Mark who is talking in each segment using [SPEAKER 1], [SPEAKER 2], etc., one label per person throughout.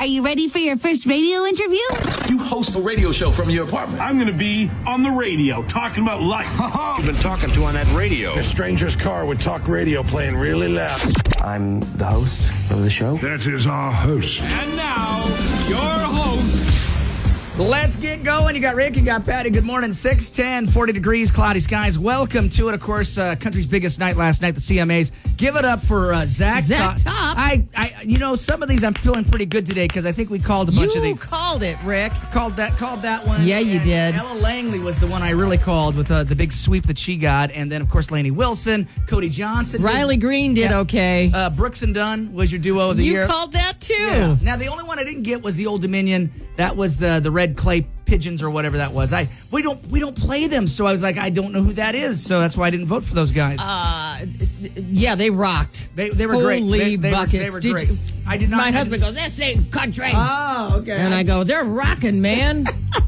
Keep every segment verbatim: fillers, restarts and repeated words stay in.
[SPEAKER 1] Are you ready for your first radio interview?
[SPEAKER 2] You host a radio show from your apartment.
[SPEAKER 3] I'm going to be on the radio talking about life.
[SPEAKER 4] You've been talking to on that radio.
[SPEAKER 3] A stranger's car with talk radio playing really loud.
[SPEAKER 5] I'm the host of the show.
[SPEAKER 3] That is our host.
[SPEAKER 6] And now, your host.
[SPEAKER 7] Let's get going. You got Rick, you got Patty. Good morning. six ten, forty degrees, cloudy skies. Welcome to it. Of course, uh, country's biggest night last night, the C M As. Give it up for uh, Zach.
[SPEAKER 8] Zach Top. Top.
[SPEAKER 7] I, I, you know, some of these I'm feeling pretty good today because I think we called a bunch
[SPEAKER 8] you
[SPEAKER 7] of these.
[SPEAKER 8] You called it, Rick.
[SPEAKER 7] Called that, called that one.
[SPEAKER 8] Yeah, you
[SPEAKER 7] and
[SPEAKER 8] did.
[SPEAKER 7] Ella Langley was the one I really called with uh, the big sweep that she got, and then of course Lainey Wilson, Cody Johnson,
[SPEAKER 8] Riley
[SPEAKER 7] did,
[SPEAKER 8] Green did
[SPEAKER 7] yeah.
[SPEAKER 8] okay.
[SPEAKER 7] Uh, Brooks and Dunn was your duo of the
[SPEAKER 8] you
[SPEAKER 7] year.
[SPEAKER 8] You called that too.
[SPEAKER 7] Yeah. Now the only one I didn't get was the Old Dominion. That was the the red clay pigeons or whatever that was. I we don't we don't play them, so I was like, I don't know who that is, so that's why I didn't vote for those guys.
[SPEAKER 8] Uh, yeah, they rocked.
[SPEAKER 7] They they were
[SPEAKER 8] Holy
[SPEAKER 7] great. They, they
[SPEAKER 8] buckets!
[SPEAKER 7] Were, they were
[SPEAKER 8] Did
[SPEAKER 7] great.
[SPEAKER 8] You,
[SPEAKER 7] I did not.
[SPEAKER 8] My
[SPEAKER 7] I
[SPEAKER 8] husband
[SPEAKER 7] did,
[SPEAKER 8] goes, "This ain't country."
[SPEAKER 7] Oh, okay.
[SPEAKER 8] And I go, "They're rocking, man."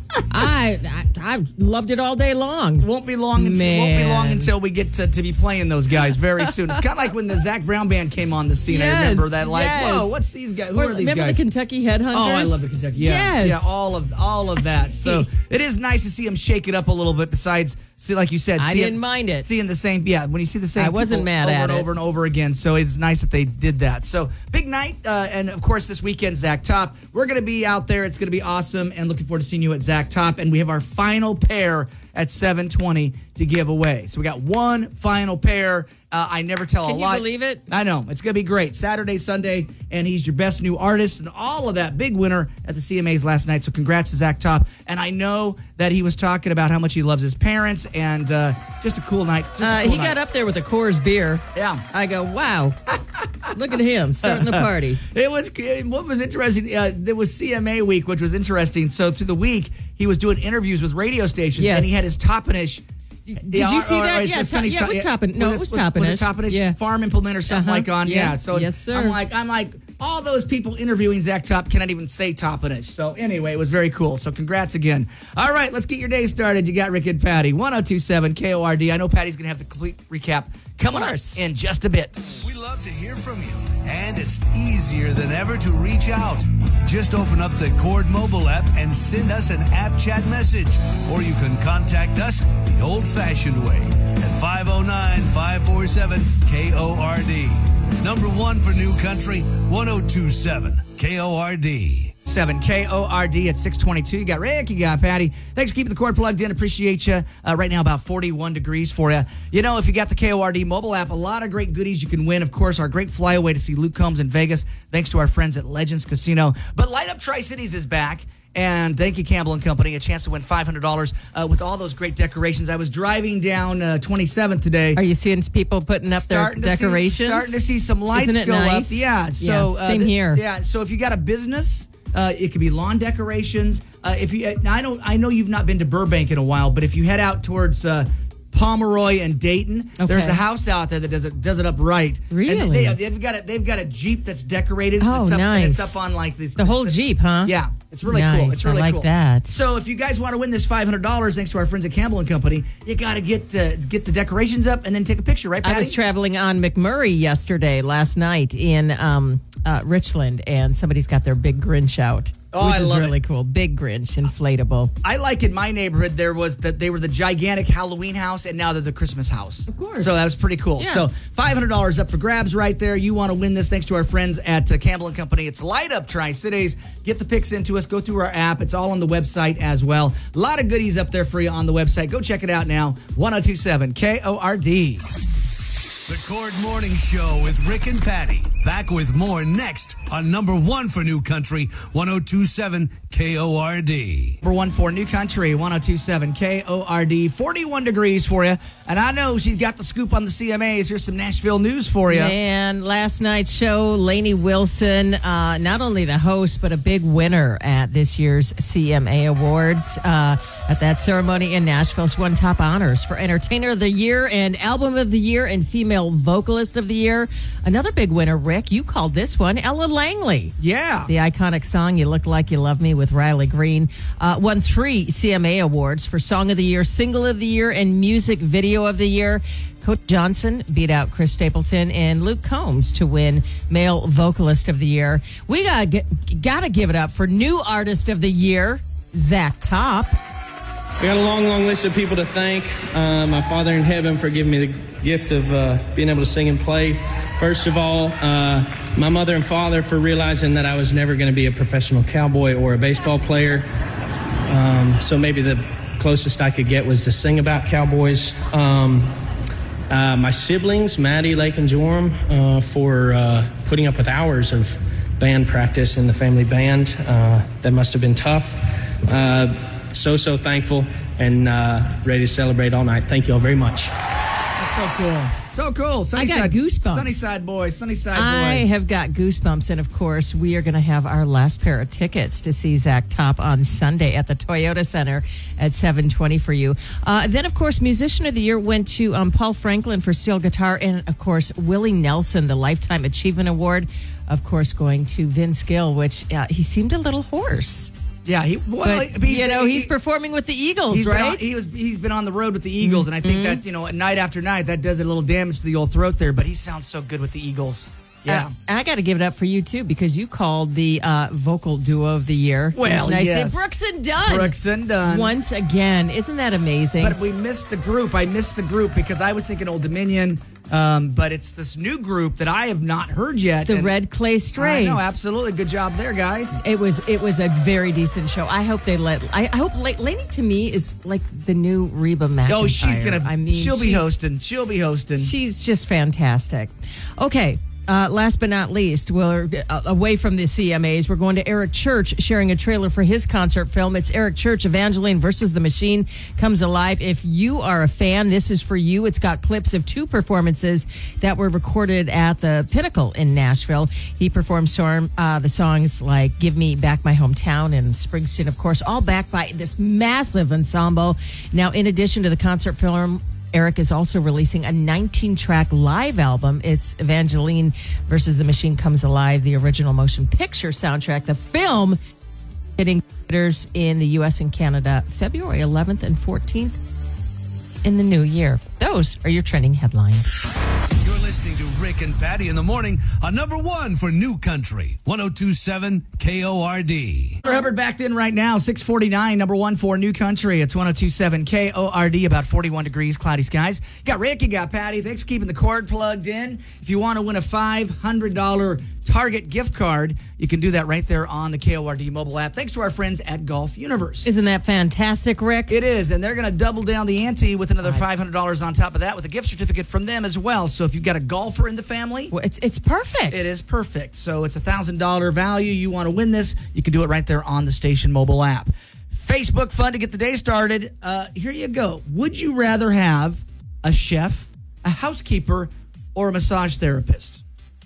[SPEAKER 8] I, I I loved it all day long.
[SPEAKER 7] Won't be long. Until, won't be long until we get to, to be playing those guys very soon. It's kind of like when the Zach Brown Band came on the scene.
[SPEAKER 8] Yes,
[SPEAKER 7] I remember that. Like,
[SPEAKER 8] yes.
[SPEAKER 7] whoa, what's these guys? Who
[SPEAKER 8] or,
[SPEAKER 7] are these
[SPEAKER 8] remember
[SPEAKER 7] guys?
[SPEAKER 8] the Kentucky Headhunters?
[SPEAKER 7] Oh, I love the Kentucky. Yeah,
[SPEAKER 8] yes.
[SPEAKER 7] yeah, all of all of that. So it is nice to see them shake it up a little bit. Besides, see, like you said,
[SPEAKER 8] I
[SPEAKER 7] see
[SPEAKER 8] didn't
[SPEAKER 7] it,
[SPEAKER 8] mind it.
[SPEAKER 7] Seeing the same, yeah. When you see the same,
[SPEAKER 8] I wasn't
[SPEAKER 7] people
[SPEAKER 8] mad
[SPEAKER 7] over
[SPEAKER 8] at
[SPEAKER 7] and
[SPEAKER 8] it.
[SPEAKER 7] over and over again. So it's nice that they did that. So big night, uh, and of course this weekend, Zach Top. We're gonna be out there. It's gonna be awesome, and looking forward to seeing you at Zach Top. And we have our final pair at seven twenty to give away. So we got one final pair. Uh, I never tell
[SPEAKER 8] Can
[SPEAKER 7] a
[SPEAKER 8] you
[SPEAKER 7] lot.
[SPEAKER 8] believe it?
[SPEAKER 7] I know. It's going to be great. Saturday, Sunday, and he's your best new artist and all of that. Big winner at the C M As last night. So congrats to Zach Top. And I know that he was talking about how much he loves his parents, and uh, just a cool night. Just a
[SPEAKER 8] Uh,
[SPEAKER 7] cool
[SPEAKER 8] he
[SPEAKER 7] night.
[SPEAKER 8] got up there with a Coors beer.
[SPEAKER 7] Yeah.
[SPEAKER 8] I go, wow. Look at him starting the party.
[SPEAKER 7] It was, what was interesting, uh, there was C M A week, which was interesting. So through the week, he was doing interviews with radio stations,
[SPEAKER 8] Yes.
[SPEAKER 7] and he had his Toppenish.
[SPEAKER 8] Did you see that? Yeah, to, yeah, it was Toppin. No, it was Toppinish.
[SPEAKER 7] Was it Toppinish
[SPEAKER 8] yeah.
[SPEAKER 7] Farm Implement or something
[SPEAKER 8] Uh-huh.
[SPEAKER 7] like on?
[SPEAKER 8] Yeah.
[SPEAKER 7] Yeah. So
[SPEAKER 8] yes, sir.
[SPEAKER 7] I'm like, I'm like, all those people interviewing Zach Top cannot even say Toppinish. So anyway, it was very cool. So congrats again. All right, let's get your day started. You got Rick and Patty, one oh two seven K O R D. I know Patty's going to have the complete recap coming up in just a bit.
[SPEAKER 6] We love to hear from you, and it's easier than ever to reach out. Just open up the Cord mobile app and send us an app chat message, or you can contact us the old-fashioned way at five oh nine, five four seven, K O R D. Number one for New Country, one oh two seven K O R D.
[SPEAKER 7] seven K O R D at six twenty-two. You got Rick, you got Patty. Thanks for keeping the cord plugged in. Appreciate you. Uh, right now, about forty-one degrees for you. You know, if you got the K O R D mobile app, a lot of great goodies you can win. Of course, our great flyaway to see Luke Combs in Vegas, thanks to our friends at Legends Casino. But Light Up Tri-Cities is back. And thank you, Campbell and Company. A chance to win five hundred dollars uh, with all those great decorations. I was driving down uh, twenty-seventh today.
[SPEAKER 8] Are you seeing people putting up
[SPEAKER 7] starting
[SPEAKER 8] their
[SPEAKER 7] to see-
[SPEAKER 8] decorations?
[SPEAKER 7] starting to see some lights
[SPEAKER 8] Isn't it
[SPEAKER 7] go
[SPEAKER 8] nice?
[SPEAKER 7] up. Yeah. So
[SPEAKER 8] Yeah, same
[SPEAKER 7] uh, th-
[SPEAKER 8] here.
[SPEAKER 7] Yeah. So if you got a business, uh, it could be lawn decorations. Uh, if you, now I don't, I know you've not been to Burbank in a while, but if you head out towards uh, Pomeroy and Dayton,
[SPEAKER 8] Okay.
[SPEAKER 7] there's a house out there that does it does it up right.
[SPEAKER 8] Really?
[SPEAKER 7] And they, they've got a, they've got a Jeep that's decorated.
[SPEAKER 8] Oh,
[SPEAKER 7] it's up, and It's
[SPEAKER 8] nice.
[SPEAKER 7] up on like this.
[SPEAKER 8] The whole
[SPEAKER 7] this-
[SPEAKER 8] Jeep, huh?
[SPEAKER 7] Yeah. It's really
[SPEAKER 8] Nice.
[SPEAKER 7] cool. It's really
[SPEAKER 8] I like
[SPEAKER 7] cool.
[SPEAKER 8] that.
[SPEAKER 7] So if you guys want to win this five hundred dollars, thanks to our friends at Campbell and Company, you got to get uh, get the decorations up and then take a picture, right, Patty?
[SPEAKER 8] I was traveling on McMurray yesterday, last night in um, uh, Richland, and somebody's got their big Grinch out.
[SPEAKER 7] Oh,
[SPEAKER 8] which
[SPEAKER 7] I
[SPEAKER 8] is
[SPEAKER 7] love
[SPEAKER 8] really
[SPEAKER 7] it.
[SPEAKER 8] cool. Big Grinch, inflatable.
[SPEAKER 7] I like in my neighborhood there was that they were the gigantic Halloween house, and now they're the Christmas house.
[SPEAKER 8] Of course.
[SPEAKER 7] So that was pretty cool.
[SPEAKER 8] Yeah.
[SPEAKER 7] So five hundred dollars up for grabs right there. You want to win this thanks to our friends at uh, Campbell and Company. It's Light Up Tri-Cities. Get the pics into us. Go through our app. It's all on the website as well. A lot of goodies up there for you on the website. Go check it out now. one oh two seven K O R D.
[SPEAKER 6] The Cord Morning Show with Rick and Patty. Back with more next on number one for New Country, one oh two seven K O R D.
[SPEAKER 7] Number one for New Country, one oh two seven K O R D. forty-one degrees for you. And I know she's got the scoop on the C M As. Here's some Nashville news for you.
[SPEAKER 8] Man, last night's show, Lainey Wilson, uh, not only the host, but a big winner at this year's C M A Awards. Uh, at that ceremony in Nashville, she won top honors for Entertainer of the Year and Album of the Year and Female Vocalist of the Year. Another big winner, Rick, you called this one, Ella Langley.
[SPEAKER 7] Yeah.
[SPEAKER 8] The iconic song, You Look Like You Love Me with Riley Green, uh, won three C M A awards for Song of the Year, Single of the Year, and Music Video of the Year. Cody Johnson beat out Chris Stapleton and Luke Combs to win Male Vocalist of the Year. We got got to give it up for New Artist of the Year, Zach Top.
[SPEAKER 9] We got a long, long list of people to thank. Uh, my Father in heaven for giving me the gift of uh, being able to sing and play. First of all, uh, my mother and father for realizing that I was never going to be a professional cowboy or a baseball player. Um, so maybe the closest I could get was to sing about cowboys. Um, uh, my siblings, Maddie, Lake, and Joram, uh, for uh, putting up with hours of band practice in the family band. Uh, that must have been tough. Uh, so, so thankful and uh, ready to celebrate all night. Thank you all very much.
[SPEAKER 7] That's so cool. So cool. Sunnyside,
[SPEAKER 8] I got goosebumps.
[SPEAKER 7] Sunnyside boy, Sunnyside boy.
[SPEAKER 8] I have got goosebumps. And of course, we are going to have our last pair of tickets to see Zach Top on Sunday at the Toyota Center at seven twenty for you. Uh, then, of course, Musician of the Year went to um, Paul Franklin for steel guitar. And, of course, Willie Nelson, the Lifetime Achievement Award, of course, going to Vince Gill, which uh, he seemed a little hoarse.
[SPEAKER 7] Yeah, he well,
[SPEAKER 8] but,
[SPEAKER 7] he's,
[SPEAKER 8] you know,
[SPEAKER 7] he,
[SPEAKER 8] he's performing with the Eagles,
[SPEAKER 7] he's
[SPEAKER 8] right?
[SPEAKER 7] Been on, he was he's been on the road with the Eagles, mm-hmm. and I think
[SPEAKER 8] mm-hmm.
[SPEAKER 7] that, you know, night after night that does a little damage to the old throat there. But he sounds so good with the Eagles. Yeah,
[SPEAKER 8] uh, and I got to give it up for you too because you called the uh, vocal duo of the year.
[SPEAKER 7] Well,
[SPEAKER 8] nice.
[SPEAKER 7] yes,
[SPEAKER 8] Brooks and Dunn.
[SPEAKER 7] Brooks and Dunn
[SPEAKER 8] once again. Isn't that amazing?
[SPEAKER 7] But we missed the group. I missed the group because I was thinking Old Dominion. Um, but it's this new group that I have not heard yet.
[SPEAKER 8] The Red Clay Strays.
[SPEAKER 7] No, absolutely. Good job there, guys.
[SPEAKER 8] It was it was a very decent show. I hope they let. I, I hope La- Lainey to me is like the new Reba McEntire.
[SPEAKER 7] Oh, she's gonna.
[SPEAKER 8] I mean,
[SPEAKER 7] she'll be hosting. She'll be hosting.
[SPEAKER 8] She's just fantastic. Okay. Uh, last but not least, we're uh, away from the C M As. We're going to Eric Church, sharing a trailer for his concert film. It's Eric Church, Evangeline versus the Machine comes alive. If you are a fan, this is for you. It's got clips of two performances that were recorded at the Pinnacle in Nashville. He performed storm, uh, the songs like Give Me Back My Hometown and Springsteen, of course, all backed by this massive ensemble. Now, in addition to the concert film, Eric is also releasing a nineteen-track live album. It's Evangeline versus the Machine Comes Alive, the original motion picture soundtrack. The film hitting theaters in the U S and Canada February eleventh and fourteenth in the new year. Those are your trending headlines.
[SPEAKER 6] You're listening to Rick and Patty in the morning on number one for New Country, one oh two point seven K O R D.
[SPEAKER 7] Hubbard backed in right now, six forty-nine, number one for New Country. It's one oh two point seven K O R D, about forty-one degrees, cloudy skies. You got Rick, you got Patty. Thanks for keeping the cord plugged in. If you want to win a five hundred dollars Target gift card, you can do that right there on the K O R D mobile app. Thanks to our friends at Golf Universe.
[SPEAKER 8] Isn't that fantastic, Rick?
[SPEAKER 7] It is, and they're going to double down the ante with another five hundred dollars on top of that with a gift certificate from them as well. So if you've got a golfer in the family,
[SPEAKER 8] well, it's it's perfect.
[SPEAKER 7] It is perfect. So it's a one thousand dollars value. You want to win this, you can do it right there on the station mobile app. Facebook fun to get the day started. Uh, here you go. Would you rather have a chef, a housekeeper, or a massage therapist?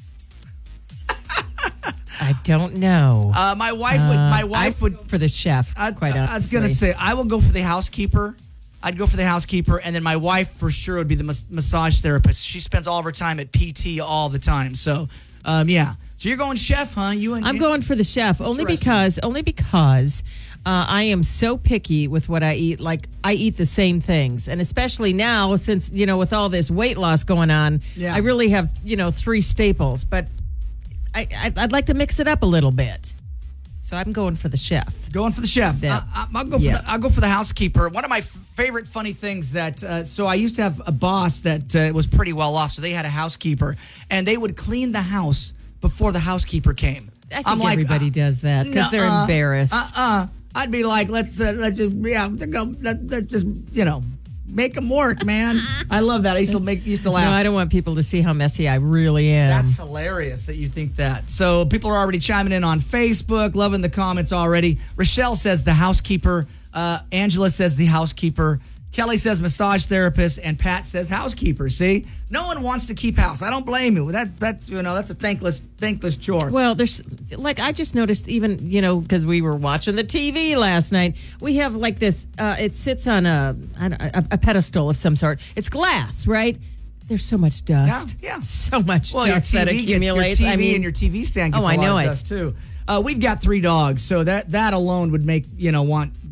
[SPEAKER 8] I don't know.
[SPEAKER 7] Uh, my wife would. My wife
[SPEAKER 8] I
[SPEAKER 7] would
[SPEAKER 8] for the chef.
[SPEAKER 7] I,
[SPEAKER 8] quite
[SPEAKER 7] I,
[SPEAKER 8] honestly,
[SPEAKER 7] I was gonna say I will go for the housekeeper. I'd go for the housekeeper, and then my wife for sure would be the mas- massage therapist. She spends all of her time at P T all the time. So, um, yeah. So you're going chef, huh? You and
[SPEAKER 8] I'm
[SPEAKER 7] you?
[SPEAKER 8] going for the chef only because only because uh, I am so picky with what I eat. Like I eat the same things, and especially now since you know with all this weight loss going on,
[SPEAKER 7] yeah.
[SPEAKER 8] I really have you know three staples, but. I, I'd like to mix it up a little bit, so I'm going for the chef.
[SPEAKER 7] Going for the chef.
[SPEAKER 8] Yeah.
[SPEAKER 7] I, I'll go. For
[SPEAKER 8] yeah.
[SPEAKER 7] the, I'll go for the housekeeper. One of my f- favorite funny things that uh, so I used to have a boss that uh, was pretty well off, so they had a housekeeper, and they would clean the house before the housekeeper came.
[SPEAKER 8] I think
[SPEAKER 7] I'm like,
[SPEAKER 8] everybody
[SPEAKER 7] uh,
[SPEAKER 8] does that because they're
[SPEAKER 7] nuh-uh,
[SPEAKER 8] embarrassed.
[SPEAKER 7] Uh-uh. I'd be like, let's uh, let's just yeah, go, let, let's just you know. Make them work, man. I love that. I used to make used to laugh.
[SPEAKER 8] No, I don't want people to see how messy I really am.
[SPEAKER 7] That's hilarious that you think that. So people are already chiming in on Facebook, loving the comments already. Rochelle says the housekeeper. Uh, Angela says the housekeeper. Kelly says massage therapist, and Pat says housekeeper. See, no one wants to keep house. I don't blame you. That that you know that's a thankless thankless chore.
[SPEAKER 8] Well, there's like I just noticed even you know because we were watching the T V last night. We have like this. Uh, it sits on a, a a pedestal of some sort. It's glass, right? There's so much dust.
[SPEAKER 7] Yeah, yeah.
[SPEAKER 8] So much
[SPEAKER 7] well,
[SPEAKER 8] dust
[SPEAKER 7] your
[SPEAKER 8] that
[SPEAKER 7] T V
[SPEAKER 8] accumulates.
[SPEAKER 7] Get, your T V
[SPEAKER 8] I mean,
[SPEAKER 7] and your T V stand gets
[SPEAKER 8] oh,
[SPEAKER 7] a
[SPEAKER 8] I
[SPEAKER 7] lot
[SPEAKER 8] know
[SPEAKER 7] of
[SPEAKER 8] it.
[SPEAKER 7] dust too. Uh, we've got three dogs, so that that alone would make you know want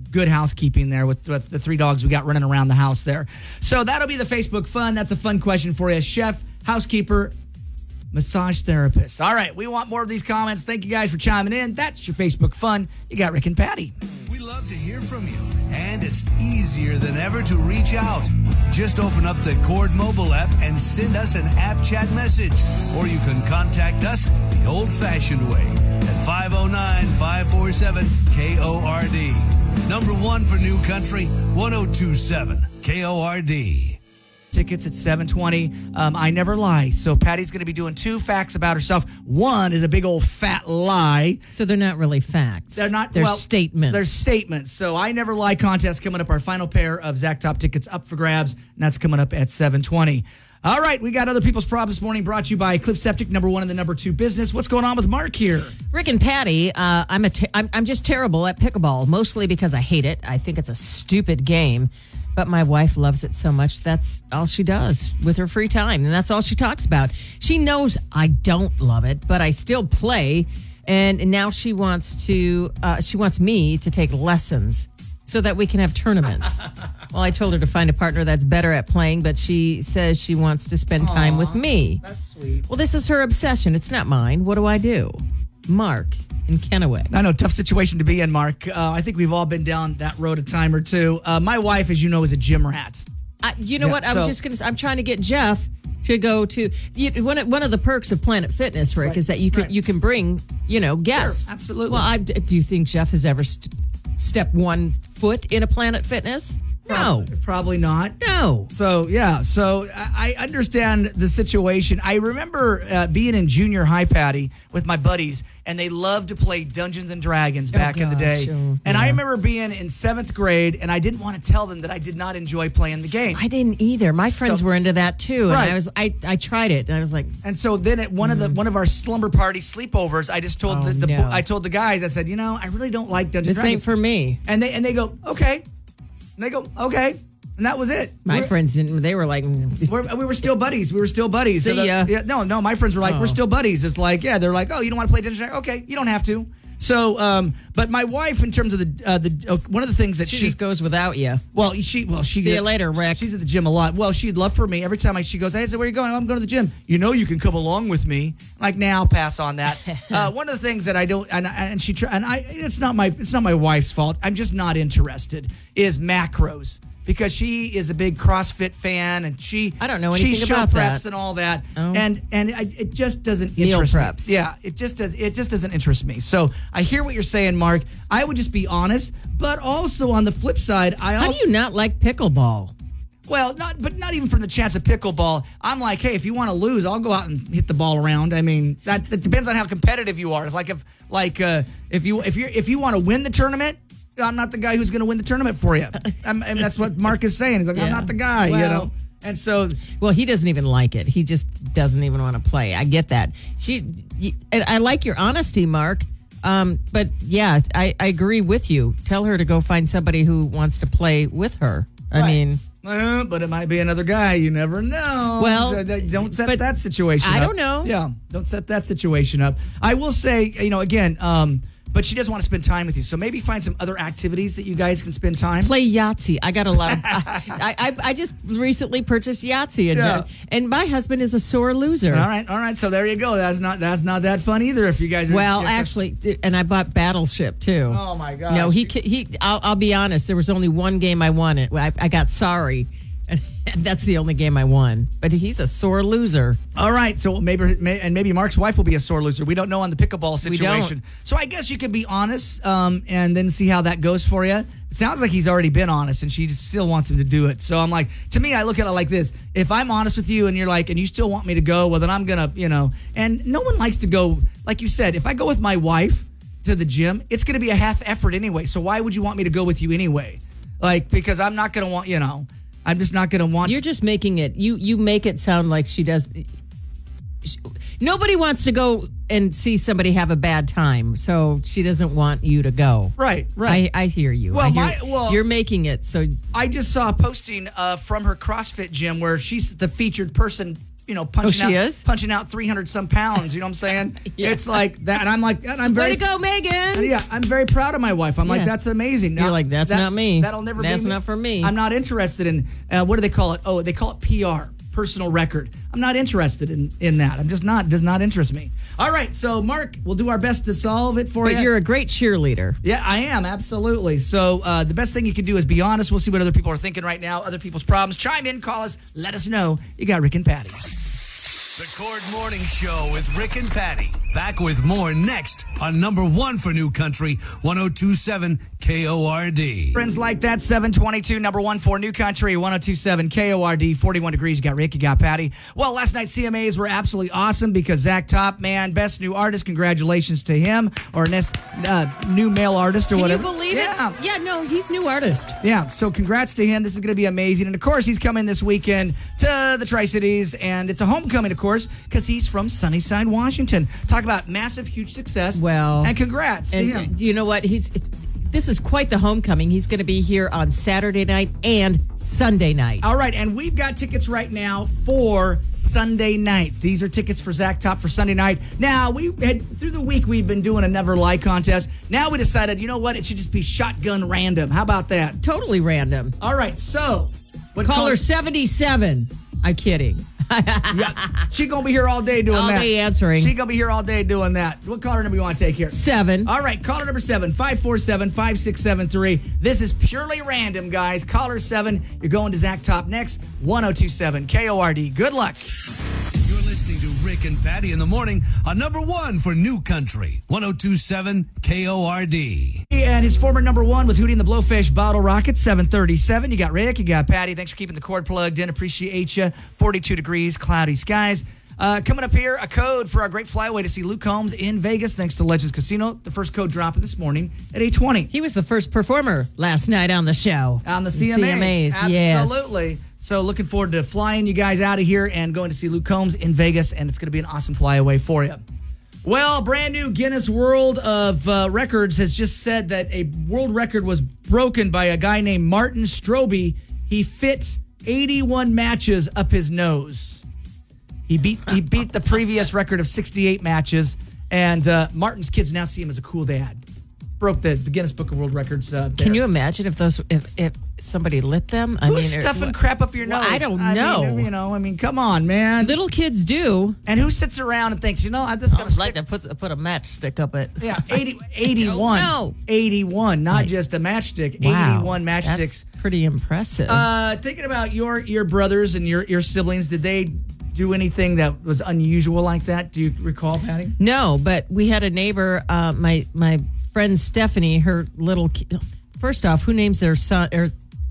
[SPEAKER 7] good housekeeping there with, with the three dogs we got running around the house there. So that'll be the Facebook fun. That's a fun question for you. Chef, housekeeper, massage therapist. All right, we want more of these comments. Thank you guys for chiming in. That's your Facebook fun. You got Rick and Patty.
[SPEAKER 6] We love to hear from you, and it's easier than ever to reach out. Just open up the Cord mobile app and send us an app chat message, or you can contact us the old-fashioned way at five oh nine, five four seven, K O R D. Number one for New Country, one oh two point seven K O R D.
[SPEAKER 7] Tickets at seven twenty. Um, I never lie. So Patty's going to be doing two facts about herself. One is a big old fat lie.
[SPEAKER 8] So they're not really facts.
[SPEAKER 7] They're not.
[SPEAKER 8] They're
[SPEAKER 7] well,
[SPEAKER 8] statements.
[SPEAKER 7] They're statements. So I never lie contest coming up. Our final pair of Zach Top tickets up for grabs, and that's coming up at seven twenty. All right, we got other people's problems this morning. Brought to you by Cliff Septic, number one in the number two business. What's going on with Mark here?
[SPEAKER 8] Rick and Patty, uh, I'm a te- I'm, I'm just terrible at pickleball, mostly because I hate it. I think it's a stupid game. But my wife loves it so much, that's all she does with her free time. And that's all she talks about. She knows I don't love it, but I still play. And now she wants to, uh, she wants me to take lessons so that we can have tournaments. Well, I told her to find a partner that's better at playing, but she says she wants to spend time
[SPEAKER 7] Aww,
[SPEAKER 8] with me.
[SPEAKER 7] That's sweet.
[SPEAKER 8] Well, this is her obsession. It's not mine. What do I do? Mark in Kennewick.
[SPEAKER 7] I know, tough situation to be in, Mark. Uh, I think we've all been down that road a time or two. Uh, my wife, as you know, is a gym rat.
[SPEAKER 8] Uh, you know
[SPEAKER 7] Yeah,
[SPEAKER 8] what? I was
[SPEAKER 7] so-
[SPEAKER 8] just going to I'm trying to get Jeff to go to you, one, of, one of the perks of Planet Fitness, Rick,
[SPEAKER 7] Right,
[SPEAKER 8] is that you can
[SPEAKER 7] right.
[SPEAKER 8] you can bring, you know, guests.
[SPEAKER 7] Sure, absolutely.
[SPEAKER 8] Well, I, do you think Jeff has ever st- stepped one foot in a Planet Fitness? No.
[SPEAKER 7] Probably, probably not.
[SPEAKER 8] No.
[SPEAKER 7] So, yeah. So, I I understand the situation. I remember uh, being in junior high, Patty, with my buddies, and they loved to play Dungeons and Dragons back in the
[SPEAKER 8] gosh,
[SPEAKER 7] day.
[SPEAKER 8] oh,
[SPEAKER 7] and I
[SPEAKER 8] yeah.
[SPEAKER 7] remember being in seventh grade, and I didn't want to tell them that I did not enjoy playing the game.
[SPEAKER 8] I didn't either. My friends
[SPEAKER 7] So-
[SPEAKER 8] were into that too,
[SPEAKER 7] Right.
[SPEAKER 8] and I was I, I tried it, and I was like,
[SPEAKER 7] And so then at one of the one of our slumber party sleepovers, I just told
[SPEAKER 8] Oh,
[SPEAKER 7] the, the
[SPEAKER 8] no.
[SPEAKER 7] I told the guys, I said, you know, I really don't like Dungeons
[SPEAKER 8] this
[SPEAKER 7] and
[SPEAKER 8] ain't
[SPEAKER 7] Dragons.
[SPEAKER 8] for me.
[SPEAKER 7] and they and they go, okay. And they go, okay. And that was it.
[SPEAKER 8] My
[SPEAKER 7] We're-
[SPEAKER 8] friends didn't. They were like,
[SPEAKER 7] We're, we were still buddies. We were still buddies.
[SPEAKER 8] See
[SPEAKER 7] the-
[SPEAKER 8] ya.
[SPEAKER 7] yeah, no, no. My friends were like,
[SPEAKER 8] Oh.
[SPEAKER 7] we're still buddies. It's like, yeah, they're like, oh, you don't want to play Dungeons and Dragons? Okay, you don't have to. So, um, but my wife, in terms of the uh, the uh, one of the things that
[SPEAKER 8] she,
[SPEAKER 7] she,
[SPEAKER 8] just goes without you.
[SPEAKER 7] well, she well she
[SPEAKER 8] See you later, Rick.
[SPEAKER 7] She's at the gym a lot. Well, she'd love for me every time I, she goes, hey, so where are you going? Oh, I'm going to the gym. You know, you can come along with me. I'm like, now nah, I'll pass on that. uh, one of the things that I don't, and, and she try, and I, it's not my it's not my wife's fault. I'm just not interested. Is macros. Because she is a big CrossFit fan, and she
[SPEAKER 8] I don't know
[SPEAKER 7] she
[SPEAKER 8] anything
[SPEAKER 7] show
[SPEAKER 8] about
[SPEAKER 7] preps
[SPEAKER 8] that.
[SPEAKER 7] and all that,
[SPEAKER 8] Oh.
[SPEAKER 7] and and I, it just doesn't
[SPEAKER 8] Meal
[SPEAKER 7] interest
[SPEAKER 8] preps.
[SPEAKER 7] me. Yeah, it just does. It just doesn't interest me. So I hear what you're saying, Mark. I would just be honest, but also on the flip side, I
[SPEAKER 8] How
[SPEAKER 7] also
[SPEAKER 8] do you not like pickleball?
[SPEAKER 7] well, not but not even from the chance of pickleball. I'm like, hey, if you want to lose, I'll go out and hit the ball around. I mean, that, that depends on how competitive you are. If like if like uh, if you if you if you want to win the tournament. I'm not the guy who's going to win the tournament for you. I'm, and that's what Mark is saying. He's like, I'm
[SPEAKER 8] Yeah.
[SPEAKER 7] not the guy, you
[SPEAKER 8] Well-
[SPEAKER 7] know. And so,
[SPEAKER 8] Well, he doesn't even like it. He just doesn't even want to play. I get that. She, y- and I like your honesty, Mark. Um, but yeah, I, I agree with you. Tell her to go find somebody who wants to play with her. I
[SPEAKER 7] Right.
[SPEAKER 8] mean,
[SPEAKER 7] Uh, but it might be another guy. You never know.
[SPEAKER 8] Well,
[SPEAKER 7] So that- don't set
[SPEAKER 8] but
[SPEAKER 7] that situation
[SPEAKER 8] I
[SPEAKER 7] up.
[SPEAKER 8] don't know.
[SPEAKER 7] Yeah, don't set that situation up. I will say, you know, again, um, but she does want to spend time with you. So maybe find some other activities that you guys can spend time.
[SPEAKER 8] play Yahtzee. I got a lot of. I, I I just recently purchased Yahtzee, and,
[SPEAKER 7] Yeah.
[SPEAKER 8] and my husband is a sore loser.
[SPEAKER 7] All right, all right. So there you go. That's not that's not that fun either. If you guys are
[SPEAKER 8] Well,
[SPEAKER 7] yes,
[SPEAKER 8] actually, and I bought Battleship too.
[SPEAKER 7] Oh my gosh.
[SPEAKER 8] No, he he. I'll, I'll be honest. There was only one game I won. It. I, I got sorry, and that's the only game I won. But he's a sore loser.
[SPEAKER 7] All right, so maybe may, and maybe Mark's wife will be a sore loser. We don't know on the pickleball
[SPEAKER 8] We don't.
[SPEAKER 7] situation. So I guess you could be honest, um, and then see how that goes for you. It sounds like he's already been honest, and she just still wants him to do it. So I'm like, to me, I look at it like this: if I'm honest with you, and you're like, and you still want me to go, well, then I'm gonna, you know. And no one likes to go, like you said. If I go with my wife to the gym, it's gonna be a half effort anyway. So why would you want me to go with you anyway? Like, because I'm not gonna want, you know. I'm just not going to want.
[SPEAKER 8] You're just making it. You you make it sound like she does. She, nobody wants to go and see somebody have a bad time, so she doesn't want you to go.
[SPEAKER 7] Right, right.
[SPEAKER 8] I, I hear you.
[SPEAKER 7] Well,
[SPEAKER 8] I hear,
[SPEAKER 7] my- well-
[SPEAKER 8] you're making it so.
[SPEAKER 7] I just saw a posting uh, from her CrossFit gym where she's the featured person you know, punching
[SPEAKER 8] Oh, she
[SPEAKER 7] out
[SPEAKER 8] is?
[SPEAKER 7] punching out three hundred some pounds. You know what I'm saying?
[SPEAKER 8] Yeah.
[SPEAKER 7] It's like that, and I'm like, and I'm very
[SPEAKER 8] Way to go, Megan.
[SPEAKER 7] Yeah, I'm very proud of my wife. I'm like,
[SPEAKER 8] Yeah.
[SPEAKER 7] that's amazing.
[SPEAKER 8] You're like, that's
[SPEAKER 7] that-
[SPEAKER 8] not me.
[SPEAKER 7] That'll never
[SPEAKER 8] That's
[SPEAKER 7] be me.
[SPEAKER 8] not for me.
[SPEAKER 7] I'm not interested in, uh, what do they call it? Oh, they call it P R, personal record. I'm not interested in, in that. I'm just not, does not interest me. All right, so Mark, we'll do our best to solve it for
[SPEAKER 8] But
[SPEAKER 7] you.
[SPEAKER 8] you're a great cheerleader.
[SPEAKER 7] Yeah, I am, absolutely. So uh, the best thing you can do is be honest. We'll see what other people are thinking right now, other people's problems. Chime in, call us, let us know. You got Rick and Patty.
[SPEAKER 6] The Cord Morning Show with Rick and Patty. Back with more next on number one for New Country, one oh two point seven K O R D.
[SPEAKER 7] Friends like that, seven twenty-two, number one for New Country, one oh two point seven K O R D, forty-one degrees. You got Rick, you got Patty. Well, last night's C M As were absolutely awesome because Zach Top, man, best new artist. Congratulations to him, or next, uh, new male artist, or
[SPEAKER 8] Can
[SPEAKER 7] whatever.
[SPEAKER 8] you believe
[SPEAKER 7] yeah.
[SPEAKER 8] it? Yeah, no, he's new artist.
[SPEAKER 7] Yeah, so congrats to him. This is going to be amazing. And, of course, he's coming this weekend to the Tri-Cities, and it's a homecoming, of course, because he's from Sunnyside, Washington. Talk about massive, huge success.
[SPEAKER 8] Well,
[SPEAKER 7] and congrats
[SPEAKER 8] and
[SPEAKER 7] to him.
[SPEAKER 8] you know what? He's this is quite the homecoming. He's going to be here on Saturday night and Sunday night.
[SPEAKER 7] All right, and we've got tickets right now for Sunday night. These are tickets for Zach Top for Sunday night. Now, we had through the week we've been doing a Never Lie contest. Now we decided, you know what? It should just be shotgun random. How about that?
[SPEAKER 8] Totally random.
[SPEAKER 7] All right, so what
[SPEAKER 8] Caller
[SPEAKER 7] call-
[SPEAKER 8] seventy-seven. I'm kidding.
[SPEAKER 7] Yeah, she gonna be here all day doing
[SPEAKER 8] All
[SPEAKER 7] that.
[SPEAKER 8] day answering.
[SPEAKER 7] She gonna be here all day doing that. What caller number you want to take here?
[SPEAKER 8] Seven.
[SPEAKER 7] All right, caller number seven, five four seven, five six seven three. This is purely random, guys. Caller seven, you're going to Zach Top next, one oh two point seven K O R D. Good luck.
[SPEAKER 6] You're listening to Rick and Patty in the morning on number one for New Country, one oh two point seven K O R D.
[SPEAKER 7] And his former number one with Hootie and the Blowfish Bottle Rocket, seven thirty-seven. You got Rick, you got Patty. Thanks for keeping the cord plugged in. Appreciate you. forty-two degrees, cloudy skies. Uh, coming up here, a code for our great flyaway to see Luke Combs in Vegas, thanks to Legends Casino. The first code dropping this morning at eight twenty.
[SPEAKER 8] He was the first performer last night on the show.
[SPEAKER 7] On the C M A.
[SPEAKER 8] C M As, yes.
[SPEAKER 7] Absolutely. So looking forward to flying you guys out of here and going to see Luke Combs in Vegas, and it's going to be an awesome flyaway for you. Well, brand new Guinness World of uh, Records has just said that a world record was broken by a guy named Martin Strobe. He fit eighty-one matches up his nose. He beat he beat the previous record of sixty-eight matches, and uh, Martin's kids now see him as a cool dad. Broke the, the Guinness Book of World Records. Uh,
[SPEAKER 8] Can you imagine if those if, if somebody lit them? I
[SPEAKER 7] Who's
[SPEAKER 8] mean, or-
[SPEAKER 7] stuffing crap up your nose?
[SPEAKER 8] Well, I don't
[SPEAKER 7] I
[SPEAKER 8] know.
[SPEAKER 7] mean, you know, I mean, come on, man.
[SPEAKER 8] Little kids do.
[SPEAKER 7] And who sits around and thinks, you know, I'm just
[SPEAKER 8] I
[SPEAKER 7] gonna
[SPEAKER 8] would like
[SPEAKER 7] stick-
[SPEAKER 8] to put put a matchstick up it.
[SPEAKER 7] Yeah, eighty, eighty-one.
[SPEAKER 8] know.
[SPEAKER 7] eighty-one, not
[SPEAKER 8] Right.
[SPEAKER 7] just a matchstick.
[SPEAKER 8] Wow,
[SPEAKER 7] eighty-one matchsticks.
[SPEAKER 8] That's pretty impressive.
[SPEAKER 7] Uh, thinking about your your brothers and your, your siblings, did they do anything that was unusual like that? Do you recall, Patty?
[SPEAKER 8] No, but we had a neighbor, uh, my my friend Stephanie, her little ki- first off, who names their son or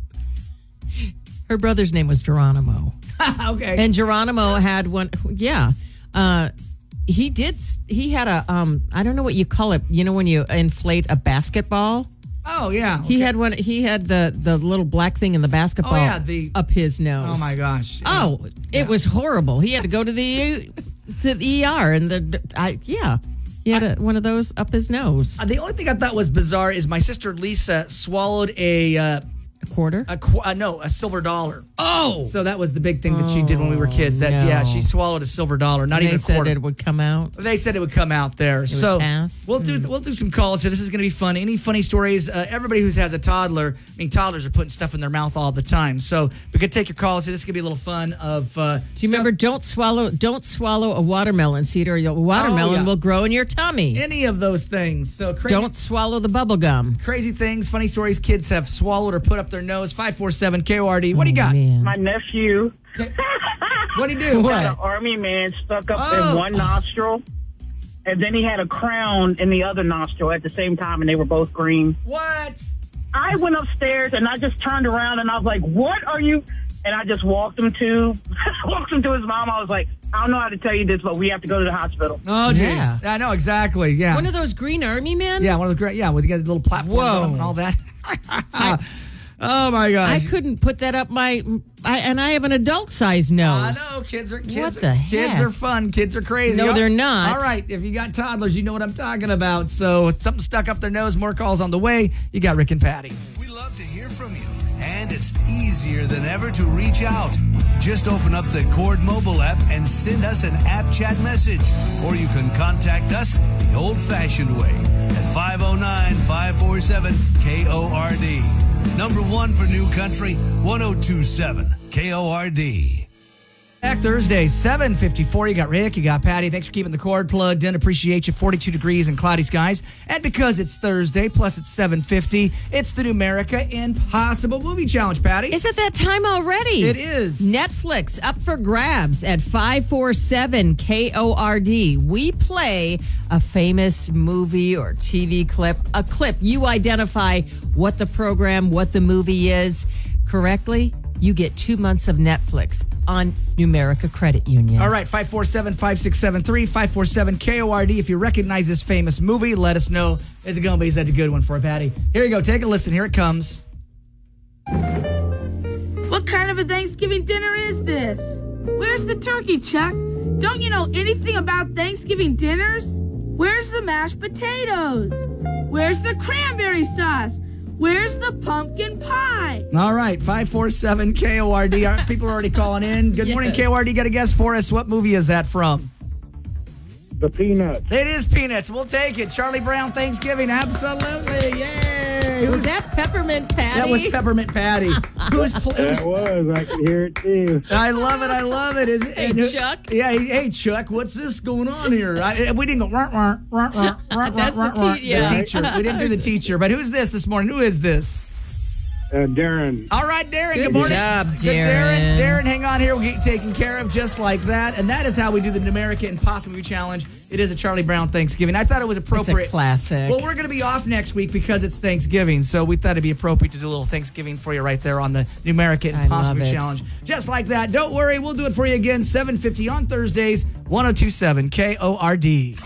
[SPEAKER 8] her brother's name was Geronimo.
[SPEAKER 7] Okay.
[SPEAKER 8] And Geronimo had one yeah. Uh he did s- he had a um I don't know what you call it, you know when you inflate a basketball?
[SPEAKER 7] oh, yeah.
[SPEAKER 8] He
[SPEAKER 7] okay.
[SPEAKER 8] had one he had the the little black thing in the basketball
[SPEAKER 7] Oh, yeah, the-
[SPEAKER 8] up his nose.
[SPEAKER 7] Oh, my gosh.
[SPEAKER 8] Oh,
[SPEAKER 7] Yeah.
[SPEAKER 8] it was horrible. He had to go to the to the E R and the I yeah. He had a, one of those up his nose.
[SPEAKER 7] Uh, the only thing I thought was bizarre is my sister Lisa swallowed a, uh,
[SPEAKER 8] A quarter?
[SPEAKER 7] a qu- uh, no, a silver dollar.
[SPEAKER 8] Oh!
[SPEAKER 7] So that was the big thing that she did when we were kids. That
[SPEAKER 8] no.
[SPEAKER 7] yeah, she swallowed a silver dollar, not
[SPEAKER 8] they
[SPEAKER 7] even a
[SPEAKER 8] said
[SPEAKER 7] quarter.
[SPEAKER 8] it would come out.
[SPEAKER 7] They said it would come out there.
[SPEAKER 8] would
[SPEAKER 7] so
[SPEAKER 8] pass?
[SPEAKER 7] we'll do we'll do some calls here. This is going to be fun. Any funny stories? Uh, everybody who has a toddler, I mean, toddlers are putting stuff in their mouth all the time. So we could take your calls here. This is going to be a little fun. Of uh,
[SPEAKER 8] Do you remember? Don't swallow. Don't swallow a watermelon seed, or your watermelon
[SPEAKER 7] Oh, yeah.
[SPEAKER 8] will grow in your tummy.
[SPEAKER 7] any of those things? So crazy,
[SPEAKER 8] Don't swallow the bubble gum.
[SPEAKER 7] crazy things, funny stories kids have swallowed or put up their nose. Five four seven K O R D. What do you got?
[SPEAKER 8] Man.
[SPEAKER 10] My nephew
[SPEAKER 7] What do you do?
[SPEAKER 10] had an army man stuck up
[SPEAKER 7] Oh.
[SPEAKER 10] in one nostril, and then he had a crown in the other nostril at the same time, and they were both green.
[SPEAKER 7] What?
[SPEAKER 10] I went upstairs, and I just turned around, and I was like, what are you... And I just walked him to walked him to his mom. I was like, I don't know how to tell you this, but we have to go to the hospital.
[SPEAKER 7] Oh, jeez.
[SPEAKER 8] Yeah.
[SPEAKER 7] I know exactly. Yeah.
[SPEAKER 8] One of those green army men.
[SPEAKER 7] yeah, one of the great. Yeah, with the little platforms
[SPEAKER 8] Whoa.
[SPEAKER 7] on them and all that. Oh my gosh.
[SPEAKER 8] I couldn't put that up my. I, and I have an adult size nose.
[SPEAKER 7] I know kids are kids.
[SPEAKER 8] What
[SPEAKER 7] are,
[SPEAKER 8] the
[SPEAKER 7] Kids
[SPEAKER 8] heck?
[SPEAKER 7] are fun. Kids are crazy.
[SPEAKER 8] No,
[SPEAKER 7] Oh,
[SPEAKER 8] they're not.
[SPEAKER 7] All right, if you got toddlers, you know what I'm talking about. So if something stuck up their nose. More calls on the way. You got Rick and Patty.
[SPEAKER 6] We love to hear from you. and it's easier than ever to reach out. Just open up the Cord mobile app and send us an app chat message. Or you can contact us the old-fashioned way at five oh nine, five four seven, K O R D. Number one for New Country, one oh two point seven K O R D.
[SPEAKER 7] Back Thursday, seven fifty-four. You got Rick, you got Patty. Thanks for keeping the cord plugged in. Appreciate you. forty-two degrees and cloudy skies. And because it's Thursday, plus it's seven fifty, it's the Numerica Impossible Movie Challenge, Patty.
[SPEAKER 8] Is it that time already?
[SPEAKER 7] It is.
[SPEAKER 8] Netflix up for grabs at five four seven K O R D. We play a famous movie or T V clip, a clip. You identify what the program, what the movie is correctly. You get two months of Netflix on Numerica Credit Union.
[SPEAKER 7] All right, five four seven, five six seven three, five four seven K O R D. If you recognize this famous movie, let us know. Is it going to be such a good one for Patty? Here you go. Take a listen. Here it comes.
[SPEAKER 11] What kind of a Thanksgiving dinner is this? Where's the turkey, Chuck? Don't you know anything about Thanksgiving dinners? Where's the mashed potatoes? Where's the cranberry sauce? Where's the pumpkin pie?
[SPEAKER 7] All right, five four seven K O R D. People are already calling in. Good morning, yes. K O R D. Got a guess for us. What movie is that from?
[SPEAKER 12] The Peanuts.
[SPEAKER 7] It is Peanuts. We'll take it. Charlie Brown Thanksgiving. Absolutely. Yay.
[SPEAKER 8] Was that Peppermint Patty?
[SPEAKER 7] That was Peppermint Patty. Who's pl-
[SPEAKER 12] that was. I can hear it too.
[SPEAKER 7] I love it. I love it. Is it
[SPEAKER 8] hey,
[SPEAKER 7] and,
[SPEAKER 8] Chuck?
[SPEAKER 7] Yeah. Hey, hey, Chuck. What's this going on here? I, we didn't go, rah, rah, rah, rah, rah,
[SPEAKER 8] That's
[SPEAKER 7] rah,
[SPEAKER 8] the,
[SPEAKER 7] rah,
[SPEAKER 8] te- yeah.
[SPEAKER 7] the teacher. We didn't do the teacher. But who's this this morning? Who is this?
[SPEAKER 12] Uh, Darren.
[SPEAKER 7] All right, Darren. Good,
[SPEAKER 8] Good
[SPEAKER 7] morning.
[SPEAKER 8] job,
[SPEAKER 7] Good
[SPEAKER 8] Darren.
[SPEAKER 7] Darren. Darren, hang on here. We'll get you taken care of just like that. And that is how we do the Numerica Impossible Movie Challenge. It is a Charlie Brown Thanksgiving. I thought it was appropriate.
[SPEAKER 8] It's a classic.
[SPEAKER 7] Well, we're going to be off next week because it's Thanksgiving. So we thought it'd be appropriate to do a little Thanksgiving for you right there on the Numerica Impossible Movie Challenge. Just like that. Don't worry. We'll do it for you again. seven fifty on Thursdays. one oh two point seven K O R D.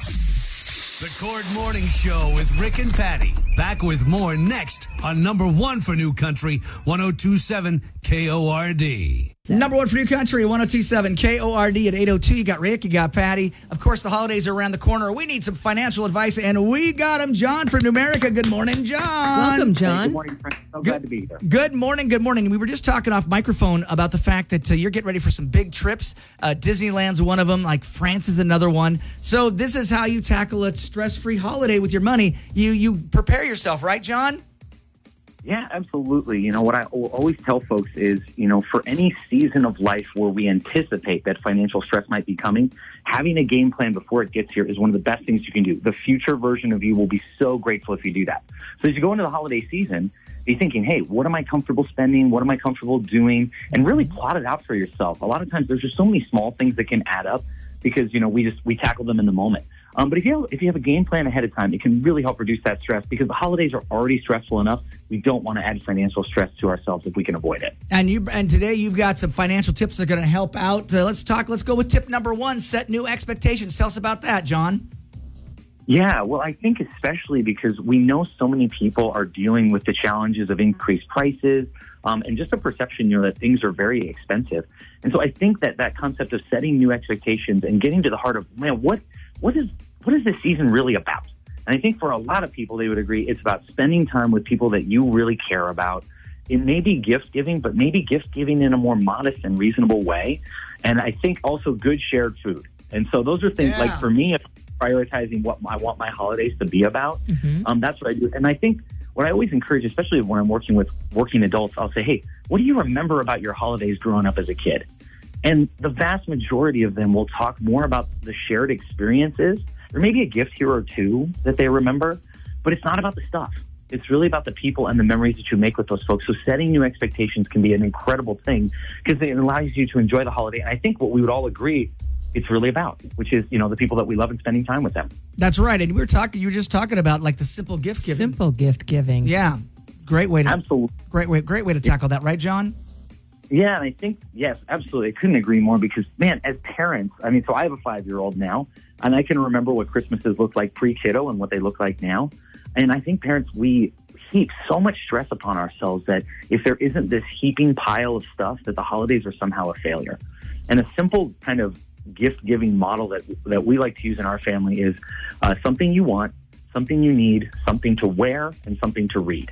[SPEAKER 6] The Cord Morning Show with Rick and Patty. Back with more next on number one for New Country, one oh two point seven K O R D.
[SPEAKER 7] Number one for New Country, one oh two point seven K O R D at eight oh two. You got Rick, you got Patty. Of course, the holidays are around the corner. We need some financial advice, and we got him, John from Numerica. Good morning, John.
[SPEAKER 8] Welcome, John.
[SPEAKER 13] Hey, good morning, friends. So glad to be here.
[SPEAKER 7] Good morning, good morning. We were just talking off microphone about the fact that uh, you're getting ready for some big trips. Uh, Disneyland's one of them, like France is another one. So this is how you tackle a stress-free holiday with your money. You you prepare yourself, right, John?
[SPEAKER 13] Yeah, absolutely. You know, what I always tell folks is, you know, for any season of life where we anticipate that financial stress might be coming, having a game plan before it gets here is one of the best things you can do. The future version of you will be so grateful if you do that. So as you go into the holiday season, be thinking, hey, what am I comfortable spending? What am I comfortable doing? And really plot it out for yourself. A lot of times there's just so many small things that can add up because, you know, we just we tackle them in the moment. Um, but if you have, if you have a game plan ahead of time, it can really help reduce that stress because the holidays are already stressful enough. We don't want to add financial stress to ourselves if we can avoid it.
[SPEAKER 7] And you and today you've got some financial tips that are going to help out. Uh, let's talk. Let's go with tip number one: set new expectations. Tell us about that, John.
[SPEAKER 13] Yeah, well, I think especially because we know so many people are dealing with the challenges of increased prices um, and just a perception, you know, that things are very expensive. And so I think that that concept of setting new expectations and getting to the heart of, man, what what is what is this season really about? And I think for a lot of people, they would agree it's about spending time with people that you really care about. It may be gift giving, but maybe gift giving in a more modest and reasonable way. And I think also good shared food. And so those are things
[SPEAKER 7] yeah.
[SPEAKER 13] like for me, prioritizing what I want my holidays to be about. Mm-hmm. Um, that's what I do. And I think what I always encourage, especially when I'm working with working adults, I'll say, hey, what do you remember about your holidays growing up as a kid? And the vast majority of them will talk more about the shared experiences. There may be a gift here or two that they remember, but it's not about the stuff. It's really about the people and the memories that you make with those folks. So setting new expectations can be an incredible thing because it allows you to enjoy the holiday. And I think what we would all agree it's really about, which is, you know, the people that we love and spending time with them.
[SPEAKER 7] That's right. And we were talking, you were just talking about like the simple gift giving.
[SPEAKER 8] Simple gift giving.
[SPEAKER 7] Yeah. Great way to,
[SPEAKER 13] absolutely.
[SPEAKER 7] Great way, great way to tackle that. Right, John?
[SPEAKER 13] Yeah. And I think, yes, absolutely. I couldn't agree more because, man, as parents, I mean, so I have a five-year-old now, and I can remember what Christmases looked like pre-kiddo and what they look like now. And I think parents, we heap so much stress upon ourselves that if there isn't this heaping pile of stuff, that the holidays are somehow a failure. And a simple kind of gift-giving model that that we like to use in our family is uh, something you want, something you need, something to wear, and something to read.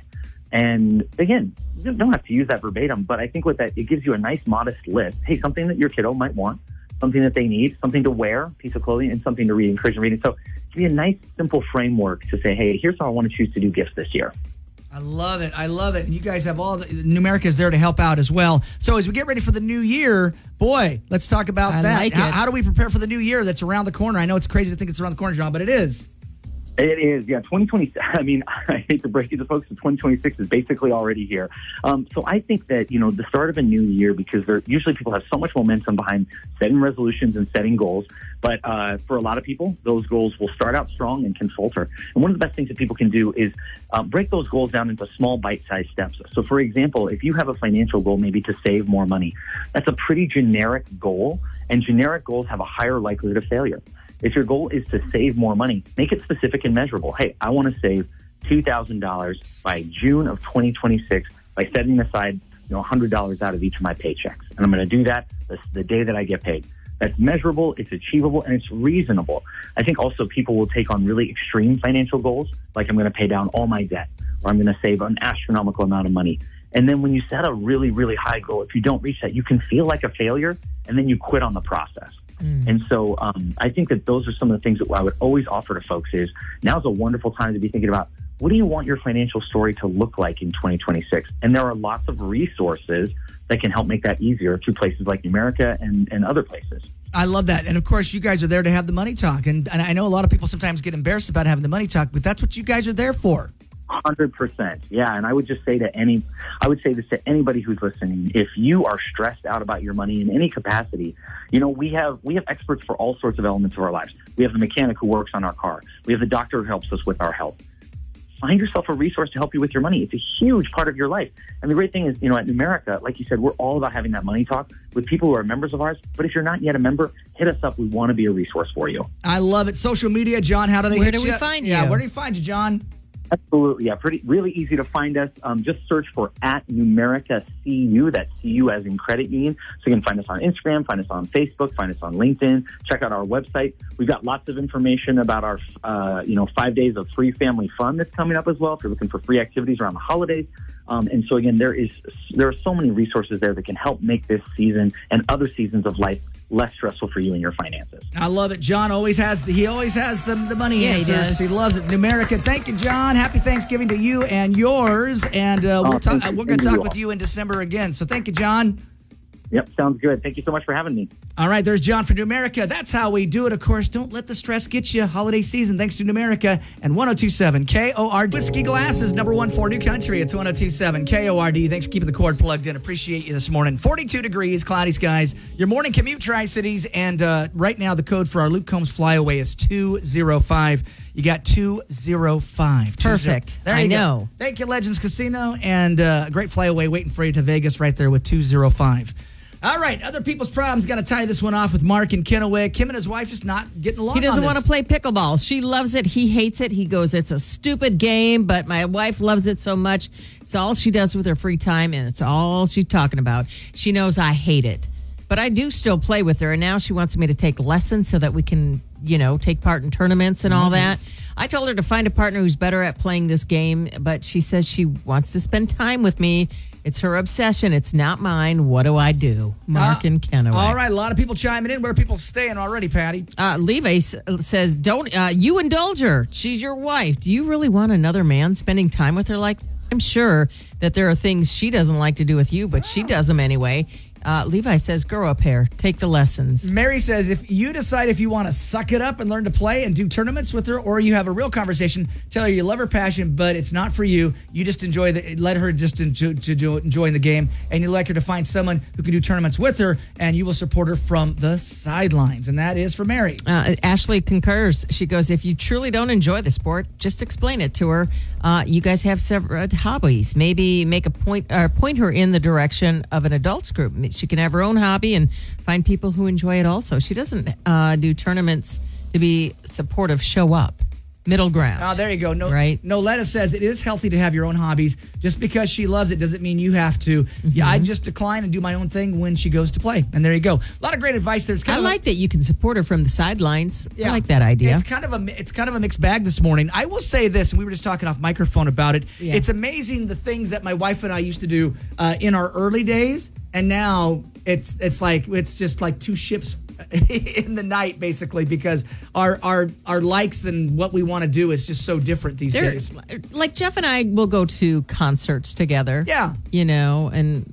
[SPEAKER 13] And again, you don't have to use that verbatim, but I think with that, it gives you a nice, modest list. Hey, something that your kiddo might want, something that they need, something to wear, piece of clothing, and something to read, encourage them reading. So give you a nice, simple framework to say, hey, here's how I want to choose to do gifts this year.
[SPEAKER 7] I love it. I love it. And you guys have all the Numerica is there to help out as well. So as we get ready for the new year, boy, let's talk about
[SPEAKER 8] I
[SPEAKER 7] that.
[SPEAKER 8] like
[SPEAKER 7] how,
[SPEAKER 8] it.
[SPEAKER 7] how do we prepare for the new year that's around the corner? I know it's crazy to think it's around the corner, John, but it is.
[SPEAKER 13] It is, yeah. twenty twenty. I mean, I hate to break it to folks, but twenty twenty-six is basically already here. Um, so I think that, you know, the start of a new year, because there usually people have so much momentum behind setting resolutions and setting goals. But uh, for a lot of people, those goals will start out strong and can falter. And one of the best things that people can do is uh, break those goals down into small bite-sized steps. So, for example, if you have a financial goal, maybe to save more money, that's a pretty generic goal, and generic goals have a higher likelihood of failure. If your goal is to save more money, make it specific and measurable. Hey, I want to save two thousand dollars by June of twenty twenty-six by setting aside, you know, one hundred dollars out of each of my paychecks. And I'm going to do that the, the day that I get paid. That's measurable, it's achievable, and it's reasonable. I think also people will take on really extreme financial goals, like I'm going to pay down all my debt, or I'm going to save an astronomical amount of money. And then when you set a really, really high goal, if you don't reach that, you can feel like a failure, and then you quit on the process. Mm. And so um, I think that those are some of the things that I would always offer to folks is now's a wonderful time to be thinking about, what do you want your financial story to look like in twenty twenty-six? And there are lots of resources that can help make that easier through places like Numerica and, and other places.
[SPEAKER 7] I love that. And of course, you guys are there to have the money talk. And, and I know a lot of people sometimes get embarrassed about having the money talk, but that's what you guys are there for.
[SPEAKER 13] one hundred percent. Yeah. And I would just say to any, I would say this to anybody who's listening, if you are stressed out about your money in any capacity, you know, we have, we have experts for all sorts of elements of our lives. We have the mechanic who works on our car. We have the doctor who helps us with our health. Find yourself a resource to help you with your money. It's a huge part of your life. And the great thing is, you know, at Numerica, like you said, we're all about having that money talk with people who are members of ours. But if you're not yet a member, hit us up. We want to be a resource for you.
[SPEAKER 7] I love it. Social media, John, how do they
[SPEAKER 8] Where
[SPEAKER 7] hit
[SPEAKER 8] do
[SPEAKER 7] you?
[SPEAKER 8] we find
[SPEAKER 7] Yeah,
[SPEAKER 8] you?
[SPEAKER 7] where do you find you, John?
[SPEAKER 13] Absolutely. Yeah, pretty really easy to find us. Um, just search for at Numerica C U. That's C U as in credit union. So you can find us on Instagram, find us on Facebook, find us on LinkedIn. Check out our website. We've got lots of information about our, uh, you know, five days of free family fun that's coming up as well. If you're looking for free activities around the holidays. Um, and so again, there is there are so many resources there that can help make this season and other seasons of life less stressful for you and your finances.
[SPEAKER 7] I love it. John always has the, he always has the, the money
[SPEAKER 8] Yeah, he
[SPEAKER 7] answers.
[SPEAKER 8] does.
[SPEAKER 7] He loves it. Numerica. Thank you, John. Happy Thanksgiving to you and yours. And uh, we'll
[SPEAKER 13] Oh,
[SPEAKER 7] talk,
[SPEAKER 13] thank you.
[SPEAKER 7] uh, we're going
[SPEAKER 13] Thank
[SPEAKER 7] to talk
[SPEAKER 13] you
[SPEAKER 7] with
[SPEAKER 13] all.
[SPEAKER 7] you in December again. So thank you, John.
[SPEAKER 13] Yep, sounds good. Thank you so much for having me.
[SPEAKER 7] All right, there's John for Numerica. That's how we do it, of course. Don't let the stress get you. Holiday season, thanks to Numerica and one oh two point seven K O R D. Whiskey Glasses, number one for New Country. It's one oh two point seven K O R D. Thanks for keeping the cord plugged in. Appreciate you this morning. forty-two degrees, cloudy skies. Your morning commute, Tri-Cities. And uh, right now, the code for our Luke Combs flyaway is two oh five. You got two oh five.
[SPEAKER 8] Perfect.
[SPEAKER 7] There
[SPEAKER 8] I
[SPEAKER 7] you
[SPEAKER 8] know.
[SPEAKER 7] Go. Thank you, Legends Casino. And uh, a great flyaway waiting for you to Vegas right there with two oh five. All right, other people's problems. Got to tie this one off with Mark and Kennewick. Him and his wife just not getting along.
[SPEAKER 8] He doesn't
[SPEAKER 7] on
[SPEAKER 8] want to
[SPEAKER 7] this.
[SPEAKER 8] play pickleball. She loves it. He hates it. He goes, it's a stupid game, but my wife loves it so much. It's all she does with her free time, and it's all she's talking about. She knows I hate it. But I do still play with her, and now she wants me to take lessons so that we can, you know, take part in tournaments and all that. I told her to find a partner who's better at playing this game, but she says she wants to spend time with me. It's her obsession. It's not mine. What do I do? Mark
[SPEAKER 7] Uh,
[SPEAKER 8] and Kennewick.
[SPEAKER 7] All right, a lot of people chiming in. Where are people staying already, Patty?
[SPEAKER 8] Uh, Levi s- says, "Don't uh, you indulge her? She's your wife. Do you really want another man spending time with her like that? I'm sure that there are things she doesn't like to do with you, but she does them anyway." Uh, Levi says, "Grow up, hair. Take the lessons."
[SPEAKER 7] Mary says, if you decide if you want to suck it up and learn to play and do tournaments with her, or you have a real conversation, tell her you love her passion, but it's not for you. You just enjoy the, let her just enjoy, to enjoy the game, and you like her to find someone who can do tournaments with her, and you will support her from the sidelines. And that is for Mary.
[SPEAKER 8] Uh, Ashley concurs. She goes, if you truly don't enjoy the sport, just explain it to her. Uh, you guys have separate hobbies. Maybe make a point, or point her in the direction of an adults group. She can have her own hobby and find people who enjoy it also. She doesn't uh, do tournaments to be supportive, show up. middle ground.
[SPEAKER 7] Oh, there you go. No,
[SPEAKER 8] right?
[SPEAKER 7] Noletta says it is healthy to have your own hobbies. Just because she loves it doesn't mean you have to. Mm-hmm. Yeah, I just decline and do my own thing when she goes to play. And there you go. A lot of great advice there. It's kind
[SPEAKER 8] I
[SPEAKER 7] of
[SPEAKER 8] like
[SPEAKER 7] a,
[SPEAKER 8] that you can support her from the sidelines.
[SPEAKER 7] Yeah.
[SPEAKER 8] I like that idea.
[SPEAKER 7] It's kind of a it's kind of a mixed bag this morning. I will say this, and we were just talking off microphone about it.
[SPEAKER 8] Yeah.
[SPEAKER 7] It's amazing the things that my wife and I used to do uh, in our early days, and now it's it's like it's just like two ships in the night, basically, because our our our likes and what we want to do is just so different these
[SPEAKER 8] They're,
[SPEAKER 7] days.
[SPEAKER 8] Like Jeff and I will go to concerts together.
[SPEAKER 7] Yeah,
[SPEAKER 8] you know, and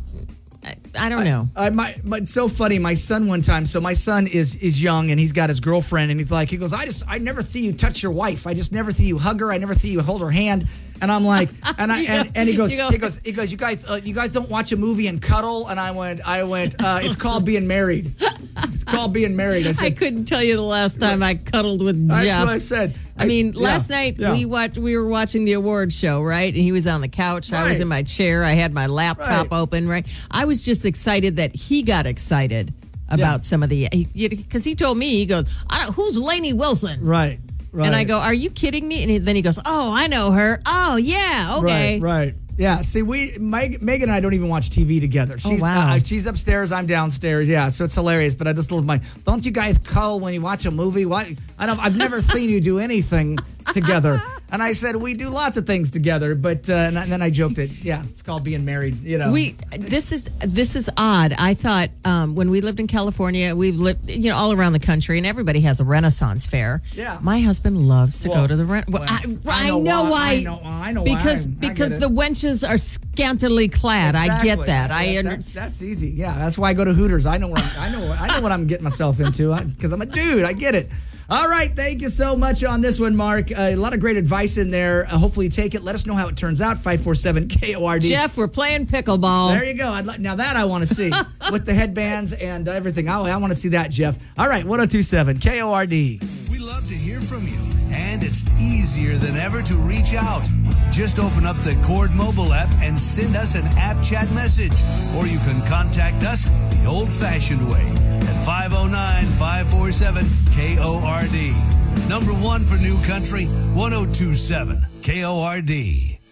[SPEAKER 8] I, I don't know.
[SPEAKER 7] I, I my, but it's so funny. My son one time. So my son is is young and he's got his girlfriend, and he's like, he goes, I just I never see you touch your wife. I just never see you hug her. I never see you hold her hand. And I'm like, and I and, and he goes,
[SPEAKER 8] go,
[SPEAKER 7] he goes, he goes, you guys, uh, you guys don't watch a movie and cuddle. And I went, I went, uh, it's called being married. It's called being married. I said,
[SPEAKER 8] I couldn't tell you the last time I cuddled with Jeff.
[SPEAKER 7] That's what I said.
[SPEAKER 8] I mean,
[SPEAKER 7] yeah,
[SPEAKER 8] last night
[SPEAKER 7] yeah.
[SPEAKER 8] we watched. We were watching the awards show, right? And he was on the couch. I was
[SPEAKER 7] Right.
[SPEAKER 8] in my chair. I had my laptop
[SPEAKER 7] Right.
[SPEAKER 8] open, right? I was just excited that he got excited about
[SPEAKER 7] Yeah.
[SPEAKER 8] some of the because he, he told me he goes, I don't, "Who's Lainey Wilson?"
[SPEAKER 7] Right. Right.
[SPEAKER 8] And I go, "Are you kidding me?" And he, then he goes, "Oh, I know her. Oh, yeah, okay."
[SPEAKER 7] Right, right. Yeah, see, we Meg, Megan and I don't even watch T V together. She's,
[SPEAKER 8] Oh, wow.
[SPEAKER 7] uh, she's upstairs, I'm downstairs. Yeah, so it's hilarious. But I just love my. Don't you guys cuddle when you watch a movie? Why? I don't. I've never seen you do anything together. And I said we do lots of things together. But uh, and then I joked it. Yeah, it's called being married. You know.
[SPEAKER 8] We this is this is odd. I thought um, when we lived in California, we've lived you know all around the country, and everybody has a Renaissance fair.
[SPEAKER 7] Yeah.
[SPEAKER 8] My husband loves to
[SPEAKER 7] Well,
[SPEAKER 8] go to the Ren. Well,
[SPEAKER 7] well,
[SPEAKER 8] I,
[SPEAKER 7] I
[SPEAKER 8] I
[SPEAKER 7] know
[SPEAKER 8] know
[SPEAKER 7] why.
[SPEAKER 8] why.
[SPEAKER 7] I know- I know why.
[SPEAKER 8] because
[SPEAKER 7] I get
[SPEAKER 8] because
[SPEAKER 7] it.
[SPEAKER 8] the wenches are scantily clad. I get
[SPEAKER 7] Exactly.
[SPEAKER 8] that. I
[SPEAKER 7] That-
[SPEAKER 8] under-
[SPEAKER 7] that's, that's easy. Yeah, that's why I go to Hooters. I know where I'm, I know I know what I'm getting myself into because I'm a dude. I get it. All right, thank you so much on this one, Mark. Uh, a lot of great advice in there. Uh, hopefully you take it. Let us know how it turns out. five four seven K O R D.
[SPEAKER 8] Jeff, we're playing pickleball.
[SPEAKER 7] There you go. I'd li- now that I want to see with the headbands and everything. I, I want to see that, Jeff. All right, one oh two seven K O R D.
[SPEAKER 6] We love to hear from you, and it's easier than ever to reach out. Just open up the Cord mobile app and send us an app chat message, or you can contact us the old-fashioned way at five oh nine, five four seven K O R D. Number one for New Country, one oh two seven K O R D.